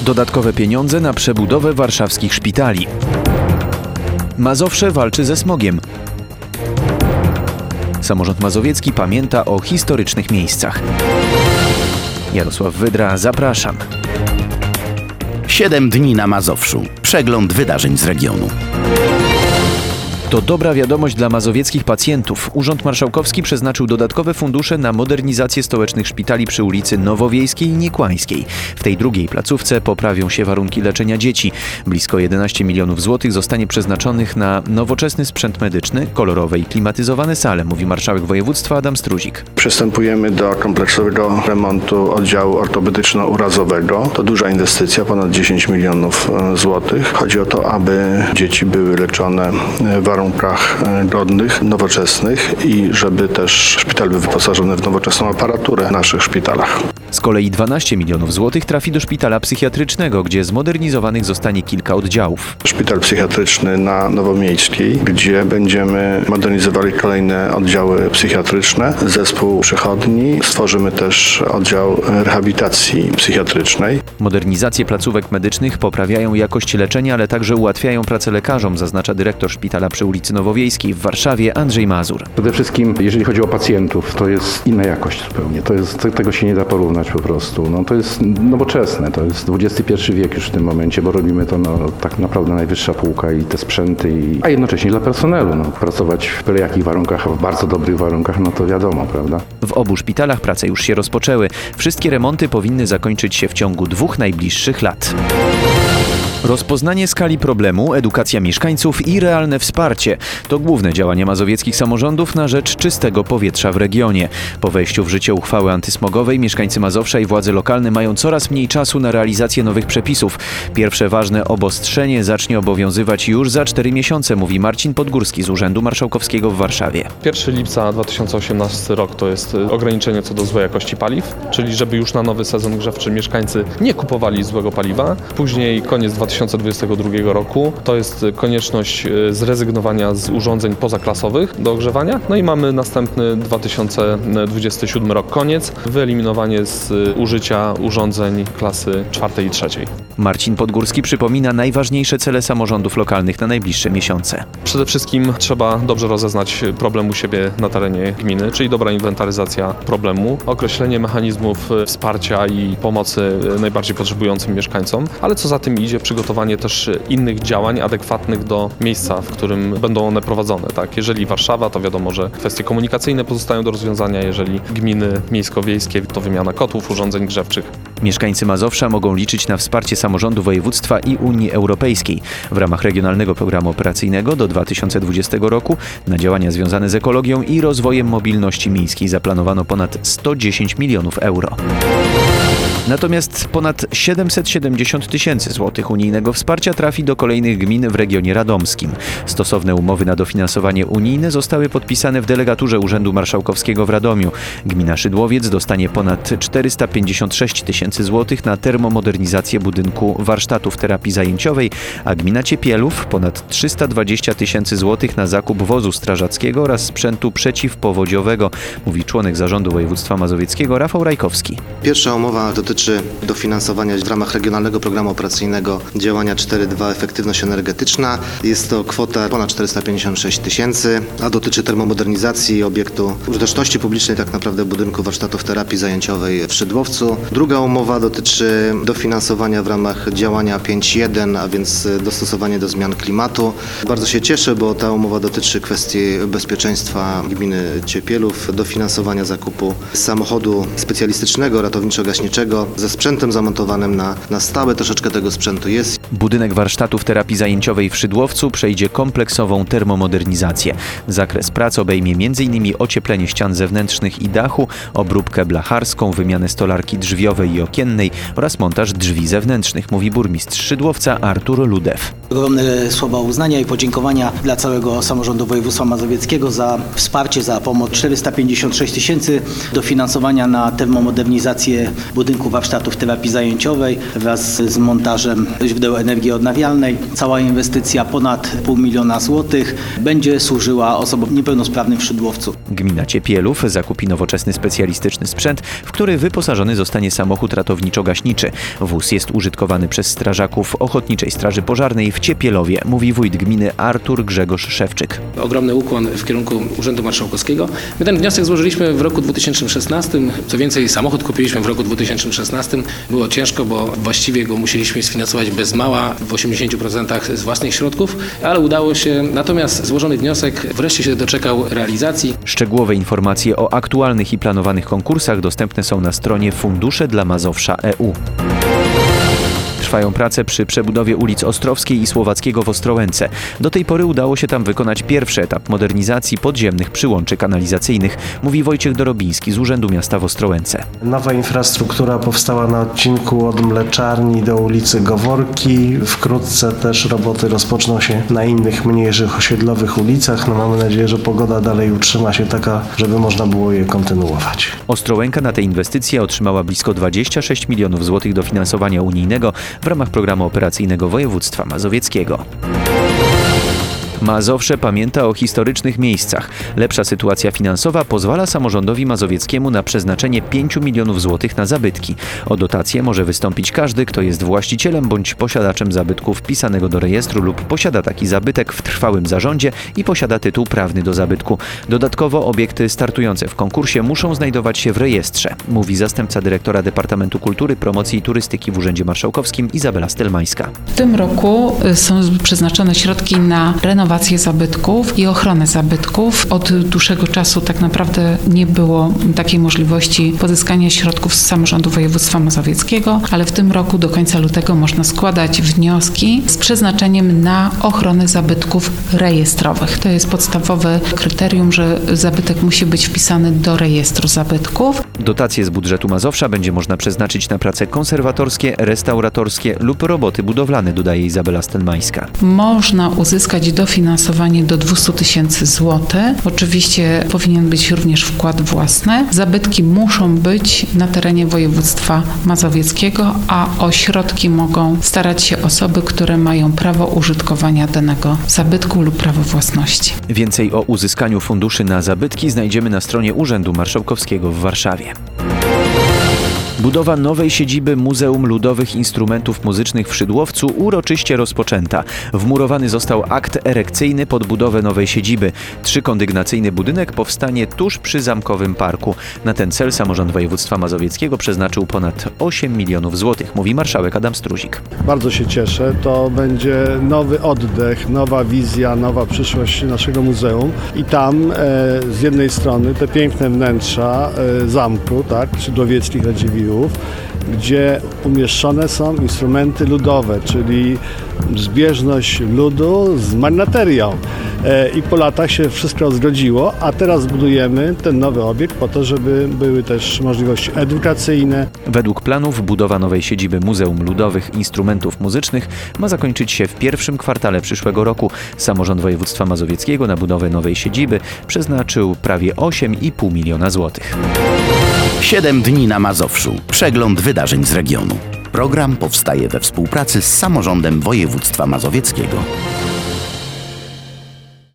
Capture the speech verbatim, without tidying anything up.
Dodatkowe pieniądze na przebudowę warszawskich szpitali. Mazowsze walczy ze smogiem. Samorząd mazowiecki pamięta o historycznych miejscach. Jarosław Wydra, zapraszam. Siedem dni na Mazowszu. Przegląd wydarzeń z regionu. To dobra wiadomość dla mazowieckich pacjentów. Urząd Marszałkowski przeznaczył dodatkowe fundusze na modernizację stołecznych szpitali przy ulicy Nowowiejskiej i Niekłańskiej. W tej drugiej placówce poprawią się warunki leczenia dzieci. Blisko jedenaście milionów złotych zostanie przeznaczonych na nowoczesny sprzęt medyczny, kolorowe i klimatyzowane sale, mówi marszałek województwa Adam Struzik. Przystępujemy do kompleksowego remontu oddziału ortopedyczno-urazowego. To duża inwestycja, ponad dziesięć milionów złotych. Chodzi o to, aby dzieci były leczone w warunkach godnych, nowoczesnych i żeby też szpital był wyposażony w nowoczesną aparaturę w naszych szpitalach. Z kolei dwanaście milionów złotych trafi do szpitala psychiatrycznego, gdzie zmodernizowanych zostanie kilka oddziałów. Szpital psychiatryczny na Nowomiejskiej, gdzie będziemy modernizowali kolejne oddziały psychiatryczne. Zespół przychodni. Stworzymy też oddział rehabilitacji psychiatrycznej. Modernizacje placówek medycznych poprawiają jakość leczenia, ale także ułatwiają pracę lekarzom, zaznacza dyrektor szpitala przy ulicy Nowowiejskiej w Warszawie Andrzej Mazur. Przede wszystkim, jeżeli chodzi o pacjentów, to jest inna jakość zupełnie. To jest, tego się nie da porównać po prostu. No, to jest nowoczesne, to jest dwudziesty pierwszy wiek już w tym momencie, bo robimy to no, tak naprawdę najwyższa półka i te sprzęty, i, a jednocześnie dla personelu. No, pracować w byle jakich warunkach, w bardzo dobrych warunkach, no to wiadomo, prawda? W obu szpitalach prace już się rozpoczęły. Wszystkie remonty powinny zakończyć się w ciągu dwóch najbliższych lat. Rozpoznanie skali problemu, edukacja mieszkańców i realne wsparcie to główne działania mazowieckich samorządów na rzecz czystego powietrza w regionie. Po wejściu w życie uchwały antysmogowej mieszkańcy Mazowsza i władze lokalne mają coraz mniej czasu na realizację nowych przepisów. Pierwsze ważne obostrzenie zacznie obowiązywać już za cztery miesiące, mówi Marcin Podgórski z Urzędu Marszałkowskiego w Warszawie. pierwszego lipca dwa tysiące osiemnasty rok to jest ograniczenie co do złej jakości paliw, czyli żeby już na nowy sezon grzewczy mieszkańcy nie kupowali złego paliwa. Później koniec dwa tysiące dwudziestego drugiego roku to jest konieczność zrezygnowania z urządzeń pozaklasowych do ogrzewania. No i mamy następny dwa tysiące dwudziesty siódmy rok koniec, wyeliminowanie z użycia urządzeń klasy czwartej i trzeciej. Marcin Podgórski przypomina najważniejsze cele samorządów lokalnych na najbliższe miesiące. Przede wszystkim trzeba dobrze rozeznać problem u siebie na terenie gminy, czyli dobra inwentaryzacja problemu, określenie mechanizmów wsparcia i pomocy najbardziej potrzebującym mieszkańcom, ale co za tym idzie, przygotowanie też innych działań adekwatnych do miejsca, w którym będą one prowadzone. Tak? Jeżeli Warszawa, to wiadomo, że kwestie komunikacyjne pozostają do rozwiązania, jeżeli gminy miejsko-wiejskie, to wymiana kotłów, urządzeń grzewczych. Mieszkańcy Mazowsza mogą liczyć na wsparcie samorządu województwa i Unii Europejskiej. W ramach Regionalnego Programu Operacyjnego do dwa tysiące dwudziestego roku na działania związane z ekologią i rozwojem mobilności miejskiej zaplanowano ponad sto dziesięć milionów euro. Natomiast ponad siedemset siedemdziesiąt tysięcy złotych unijnego wsparcia trafi do kolejnych gmin w regionie radomskim. Stosowne umowy na dofinansowanie unijne zostały podpisane w delegaturze Urzędu Marszałkowskiego w Radomiu. Gmina Szydłowiec dostanie ponad czterysta pięćdziesiąt sześć tysięcy złotych na termomodernizację budynku warsztatów terapii zajęciowej, a gmina Ciepielów ponad trzysta dwadzieścia tysięcy złotych na zakup wozu strażackiego oraz sprzętu przeciwpowodziowego, mówi członek Zarządu Województwa Mazowieckiego Rafał Rajkowski. Pierwsza umowa dotyczy dofinansowania w ramach Regionalnego Programu Operacyjnego działania cztery dwa Efektywność energetyczna. Jest to kwota ponad czterysta pięćdziesiąt sześć tysięcy, a dotyczy termomodernizacji obiektu użyteczności publicznej, tak naprawdę budynku warsztatów terapii zajęciowej w Szydłowcu. Druga umowa dotyczy dofinansowania w ramach działania pięć jeden, a więc dostosowanie do zmian klimatu. Bardzo się cieszę, bo ta umowa dotyczy kwestii bezpieczeństwa gminy Ciepielów, dofinansowania zakupu samochodu specjalistycznego, ratowniczo-gaśniczego ze sprzętem zamontowanym na, na stałe. Troszeczkę tego sprzętu jest. Budynek warsztatów terapii zajęciowej w Szydłowcu przejdzie kompleksową termomodernizację. Zakres prac obejmie m in ocieplenie ścian zewnętrznych i dachu, obróbkę blacharską, wymianę stolarki drzwiowej i okiennej oraz montaż drzwi zewnętrznych, mówi burmistrz Szydłowca Artur Ludew. Ogromne słowa uznania i podziękowania dla całego samorządu województwa mazowieckiego za wsparcie, za pomoc. czterysta pięćdziesiąt sześć tysięcy dofinansowania na termomodernizację budynku warsztatów terapii zajęciowej wraz z montażem źródeł do energii odnawialnej. Cała inwestycja ponad pół miliona złotych będzie służyła osobom niepełnosprawnym w Szydłowcu. Gmina Ciepielów zakupi nowoczesny specjalistyczny sprzęt, w który wyposażony zostanie samochód ratowniczo-gaśniczy. Wóz jest użytkowany przez strażaków Ochotniczej Straży Pożarnej w Ciepielowie, mówi wójt gminy Artur Grzegorz Szewczyk. Ogromny ukłon w kierunku Urzędu Marszałkowskiego. My ten wniosek złożyliśmy w roku dwa tysiące szesnastym. Co więcej, samochód kupiliśmy w roku dwa tysiące szesnastym. Było ciężko, bo właściwie go musieliśmy sfinansować bez mała w osiemdziesięciu procentach z własnych środków, ale udało się. Natomiast złożony wniosek wreszcie się doczekał realizacji. Szczegółowe informacje o aktualnych i planowanych konkursach dostępne są na stronie Fundusze dla Mazowsza kropka e u. Trwają prace przy przebudowie ulic Ostrowskiej i Słowackiego w Ostrołęce. Do tej pory udało się tam wykonać pierwszy etap modernizacji podziemnych przyłączy kanalizacyjnych, mówi Wojciech Dorobiński z Urzędu Miasta w Ostrołęce. Nowa infrastruktura powstała na odcinku od Mleczarni do ulicy Goworki. Wkrótce też roboty rozpoczną się na innych, mniejszych osiedlowych ulicach. No mamy nadzieję, że pogoda dalej utrzyma się taka, żeby można było je kontynuować. Ostrołęka na tę inwestycję otrzymała blisko dwadzieścia sześć milionów złotych dofinansowania unijnego w ramach programu operacyjnego województwa mazowieckiego. Mazowsze pamięta o historycznych miejscach. Lepsza sytuacja finansowa pozwala samorządowi mazowieckiemu na przeznaczenie pięciu milionów złotych na zabytki. O dotację może wystąpić każdy, kto jest właścicielem bądź posiadaczem zabytku wpisanego do rejestru lub posiada taki zabytek w trwałym zarządzie i posiada tytuł prawny do zabytku. Dodatkowo obiekty startujące w konkursie muszą znajdować się w rejestrze, mówi zastępca dyrektora Departamentu Kultury, Promocji i Turystyki w Urzędzie Marszałkowskim Izabela Stelmańska. W tym roku są przeznaczone środki na renowację zabytków i ochronę zabytków. Od dłuższego czasu tak naprawdę nie było takiej możliwości pozyskania środków z samorządu województwa mazowieckiego, ale w tym roku do końca lutego można składać wnioski z przeznaczeniem na ochronę zabytków rejestrowych. To jest podstawowe kryterium, że zabytek musi być wpisany do rejestru zabytków. Dotacje z budżetu Mazowsza będzie można przeznaczyć na prace konserwatorskie, restauratorskie lub roboty budowlane, dodaje Izabela Stelmańska. Można uzyskać dofinansowanie do dwieście tysięcy złotych. Oczywiście powinien być również wkład własny. Zabytki muszą być na terenie województwa mazowieckiego, a o środki mogą starać się osoby, które mają prawo użytkowania danego zabytku lub prawo własności. Więcej o uzyskaniu funduszy na zabytki znajdziemy na stronie Urzędu Marszałkowskiego w Warszawie. Budowa nowej siedziby Muzeum Ludowych Instrumentów Muzycznych w Szydłowcu uroczyście rozpoczęta. Wmurowany został akt erekcyjny pod budowę nowej siedziby. Trzykondygnacyjny budynek powstanie tuż przy Zamkowym Parku. Na ten cel samorząd województwa mazowieckiego przeznaczył ponad osiem milionów złotych, mówi marszałek Adam Struzik. Bardzo się cieszę. To będzie nowy oddech, nowa wizja, nowa przyszłość naszego muzeum. I tam e, z jednej strony te piękne wnętrza e, zamku, tak, Szydłowieckich Radziwiłłów, gdzie umieszczone są instrumenty ludowe, czyli zbieżność ludu z materią. I po latach się wszystko zgodziło, a teraz budujemy ten nowy obiekt po to, żeby były też możliwości edukacyjne. Według planów budowa nowej siedziby Muzeum Ludowych Instrumentów Muzycznych ma zakończyć się w pierwszym kwartale przyszłego roku. Samorząd województwa mazowieckiego na budowę nowej siedziby przeznaczył prawie osiem i pół miliona złotych. Siedem dni na Mazowszu. Przegląd wydarzeń z regionu. Program powstaje we współpracy z samorządem województwa mazowieckiego.